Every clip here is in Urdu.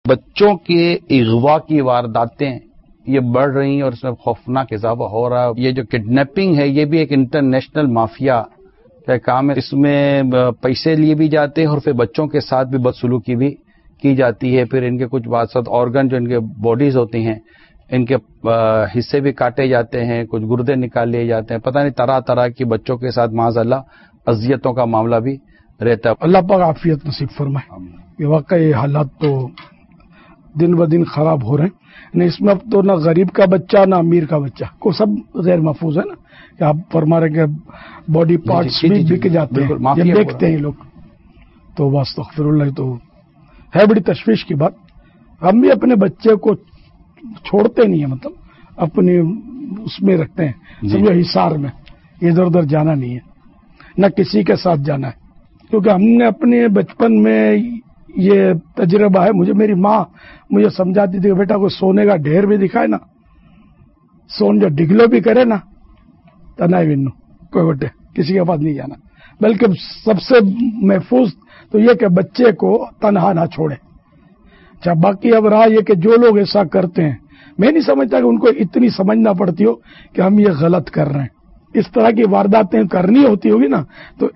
بچوں کے اغوا کی وارداتیں یہ بڑھ رہی ہیں اور اس میں خوفناک اضافہ ہو رہا ہے. یہ جو کڈنیپنگ ہے یہ بھی ایک انٹرنیشنل مافیا کا کام ہے. اس میں پیسے لیے بھی جاتے ہیں اور پھر بچوں کے ساتھ بھی بدسلوکی بھی کی جاتی ہے. پھر ان کے کچھ بعض آرگن جو ان کے باڈیز ہوتی ہیں ان کے حصے بھی کاٹے جاتے ہیں, کچھ گردے نکال لیے جاتے ہیں. پتہ نہیں طرح طرح کی بچوں کے ساتھ معاذ اللہ اذیتوں کا معاملہ بھی رہتا ہے. اللہ پاک عافیت نصیب فرمائے. یہ واقعی حالات تو دن ب دن خراب ہو رہے ہیں. اس میں اب تو نہ غریب کا بچہ نہ امیر کا بچہ کو سب غیر محفوظ ہے نا, کہ آپ فرما رہے کہ باڈی پارٹس بھی بک جاتے ہیں, یہ دیکھتے ہیں لوگ. تو واستغفر اللہ, تو ہے بڑی تشویش کی بات. ہم بھی اپنے بچے کو چھوڑتے نہیں ہیں, مطلب اپنے اس میں رکھتے ہیں, سمجھو حصار میں. ادھر ادھر جانا نہیں ہے, نہ کسی کے ساتھ جانا ہے, کیونکہ ہم نے اپنے بچپن میں یہ تجربہ ہے. میری ماں مجھے سمجھاتی تھی کہ بیٹا کوئی سونے کا ڈھیر بھی دکھائے نا, سون جو ڈگلو بھی کرے نا, تنا ونو کوئی بٹے کسی کے پاس نہیں جانا. بلکہ سب سے محفوظ تو یہ کہ بچے کو تنہا نہ چھوڑے. اچھا, باقی اب رہا یہ کہ جو لوگ ایسا کرتے ہیں, میں نہیں سمجھتا کہ ان کو اتنی سمجھنا پڑتی ہو کہ ہم یہ غلط کر رہے ہیں. اس طرح کی وارداتیں کرنی ہوتی ہوگی نا, تو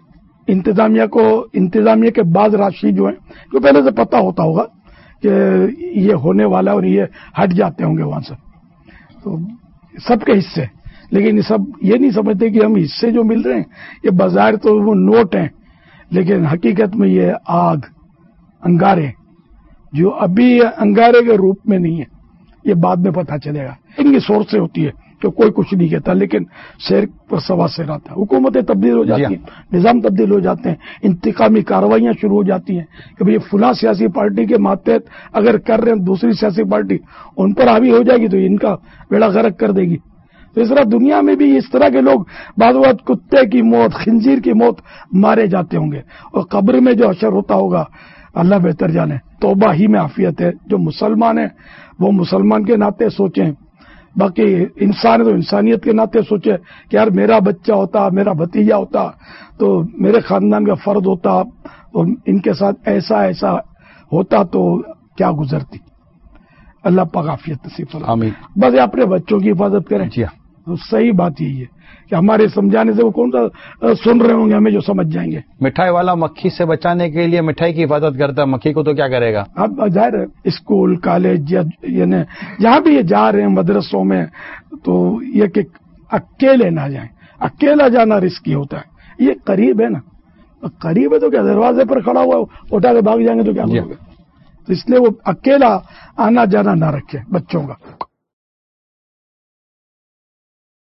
انتظامیہ کے بعض راشی جو ہیں کو پہلے سے پتا ہوتا ہوگا کہ یہ ہونے والا اور یہ ہٹ جاتے ہوں گے وہاں سے. تو سب کے حصے, لیکن سب یہ نہیں سمجھتے کہ ہم حصے جو مل رہے ہیں یہ بظاہر تو وہ نوٹ ہیں, لیکن حقیقت میں یہ آگ انگارے جو ابھی انگارے کے روپ میں نہیں ہے, یہ بعد میں پتہ چلے گا. ان کی سورس سے ہوتی ہے کہ کوئی کچھ نہیں کہتا, لیکن شیر پر سوا شیر آتا ہے. حکومتیں تبدیل ہو جاتی ہیں, نظام تبدیل ہو جاتے ہیں, انتقامی کارروائیاں شروع ہو جاتی ہیں کہ بھئی فلاں سیاسی پارٹی کے ماتحت اگر کر رہے ہیں دوسری سیاسی پارٹی ان پر حاوی ہو جائے گی تو ان کا بیڑا غرق کر دے گی. تو اس طرح دنیا میں بھی اس طرح کے لوگ بعض وقت کتے کی موت, خنزیر کی موت مارے جاتے ہوں گے, اور قبر میں جو حشر ہوتا ہوگا اللہ بہتر جانے. توبہ ہی میں عافیت ہے. جو مسلمان ہیں وہ مسلمان کے ناطے سوچیں, باقی انسان ہے تو انسانیت کے ناطے سوچے کہ یار میرا بچہ ہوتا, میرا بھتیجا ہوتا, تو میرے خاندان کا فرد ہوتا اور ان کے ساتھ ایسا ہوتا تو کیا گزرتی. اللہ پاک عافیت نصیب فرمائے. آمین. بس اپنے بچوں کی حفاظت کریں. جی ہاں, تو صحیح بات یہی ہے کہ ہمارے سمجھانے سے وہ کون سا سن رہے ہوں گے, ہمیں جو سمجھ جائیں گے. مٹھائی والا مکھی سے بچانے کے لیے مٹھائی کی حفاظت کرتا ہے, مکھی کو تو کیا کرے گا. اب ظاہر ہے اسکول کالج یعنی جہاں بھی یہ جا رہے ہیں مدرسوں میں, تو یہ کہ اکیلے نہ جائیں. اکیلا جانا رسکی ہوتا ہے. یہ قریب ہے نا, قریب ہے تو کیا دروازے پر کھڑا ہوا اٹھا کے بھاگ جائیں گے تو کیا کرو گے. تو اس لیے وہ اکیلا آنا جانا نہ رکھے بچوں کا.